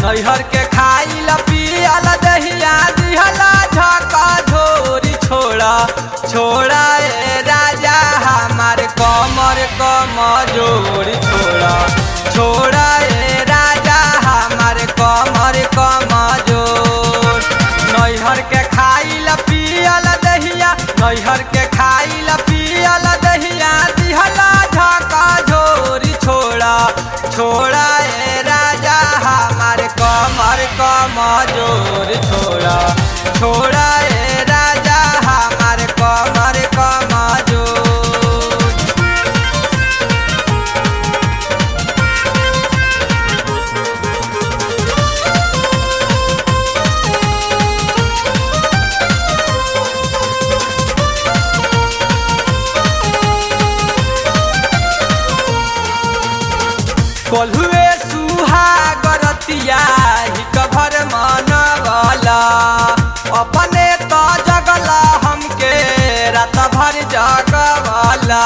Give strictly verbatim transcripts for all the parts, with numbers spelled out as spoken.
नैहर के खाइल पियल दहिया दिहला झका झोरी छोड़ा छोड़ा ए राजा हमार कमर कमजोरी छोड़ा छोड़ा ए राजा हमार कमर कमजोर। नैहर के खाइल पियल दहिया नैहर के खाइल पियल दहिया दिहला झका झोरी छोड़ा छोड़ा ए राजा हमार कमर कमजोर छोड़ा छोड़ा ए राजा हमार कमर कमजोर। कोल्हुए सुहागरतिया हिकभर मनवला अपने तो जगला हमके रात भर जगवला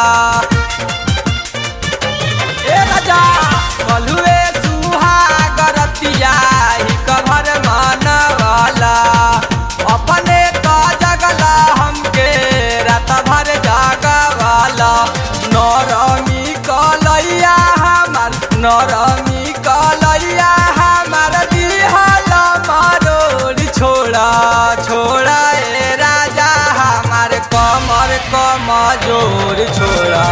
ए राजा कोल्हुए सुहागरतिया हिकभर मनवला अपने तो जगला हमके रात भर जगवला। नरमी कलैया हमार नरमी कलैया हमार दिहल मरोड़ छोड़ा छोड़ा ए राजा हमार कमर कमजोर छोड़ा।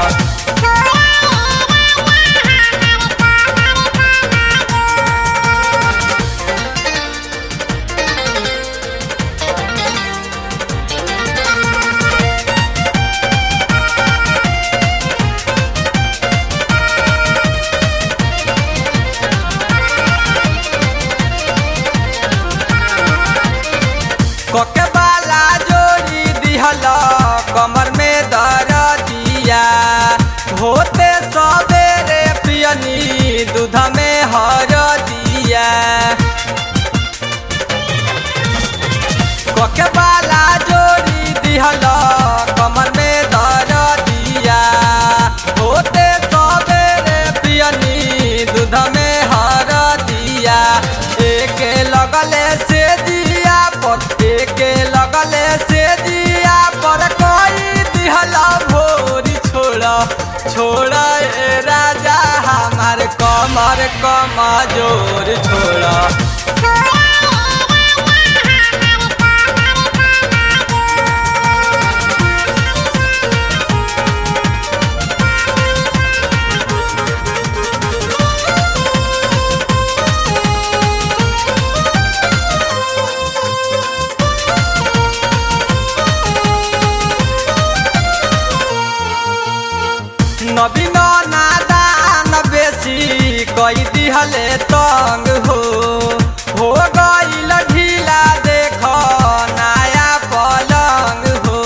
कोके बाला जोड़ी दिहल कमर में दरदिया होते सवेरे पियनी दूध में हरदिया। कोके बाला जोड़ी दिहल कमर में दरदिया होते सवेरे पियनी दूध में हरदिया। एक लगले से दिया पर एक लगले से दिया पर कोई दिहला भोरी छोड़ा छोड़ा ए राजा हमार कमर कमजोर छोड़ा। नवीन नादान बेसी कई दिहले तंग हो हो गईल ढीला देख नया पलंग हो।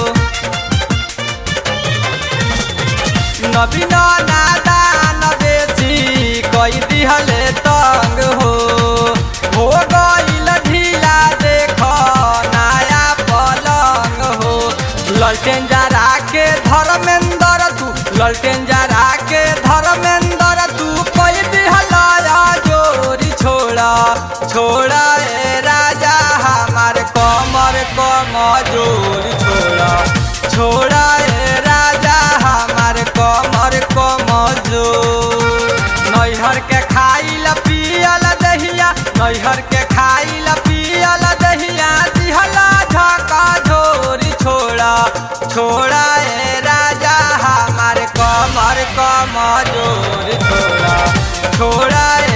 नवीन नादान बेसी कई दिहले तंग हो हो गईल ढीला देख नया पलंग हो। ललटेन जरा के धर्मेंद्र तू ललटेन जरा के धर्मेंद्र तू कोई दिहला जोरी छोड़ा छोड़ा ए राजा हमार कमर कमजोर छोड़ा छोड़ा ए राजा हमार कमर कमजोर। नैहर के खाइल पियल दहिया नैहर के खाइल पियल दहिया दिहला झका झोरी छोड़ा छोड़ा ए राजा हमार कमर कमजोर छोड़ा छोड़ा।